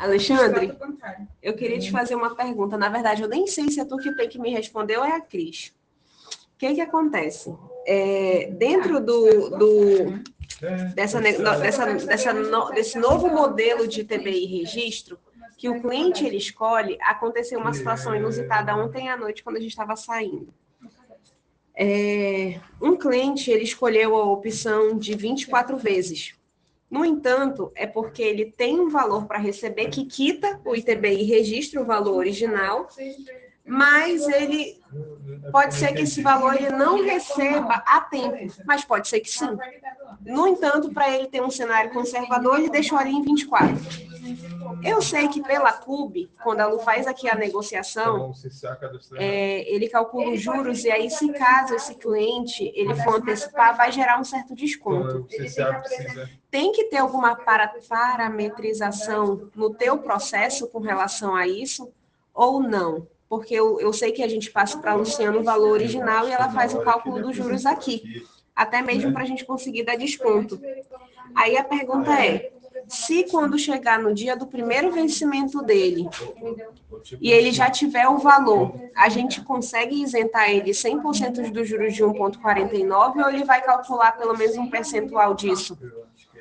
Alexandre, eu queria te fazer uma pergunta. Na verdade, eu nem sei se é tu que tem que me responder ou é a Cris. O que acontece? Dentro desse novo modelo de TBI registro, que o cliente ele escolhe, aconteceu uma situação inusitada ontem à noite, quando a gente estava saindo. Um cliente ele escolheu a opção de 24 vezes. No entanto, é porque ele tem um valor para receber que quita o ITBI registra o valor original, mas ele pode ser que esse valor ele não receba a tempo, mas pode ser que sim. No entanto, para ele ter um cenário conservador, ele deixou ali em 24. Eu sei que pela CUB, quando a Lu faz aqui a negociação, ele calcula os juros e aí, se caso esse cliente ele for antecipar, vai gerar um certo desconto. Tem que ter alguma parametrização no teu processo com relação a isso ou não? Porque eu sei que a gente passa para a Luciana o valor original e ela faz o cálculo dos juros aqui, até mesmo para a gente conseguir dar desconto. Aí a pergunta é, se quando chegar no dia do primeiro vencimento dele e ele já tiver o valor, a gente consegue isentar ele 100% dos juros de 1,49 ou ele vai calcular pelo menos um percentual disso?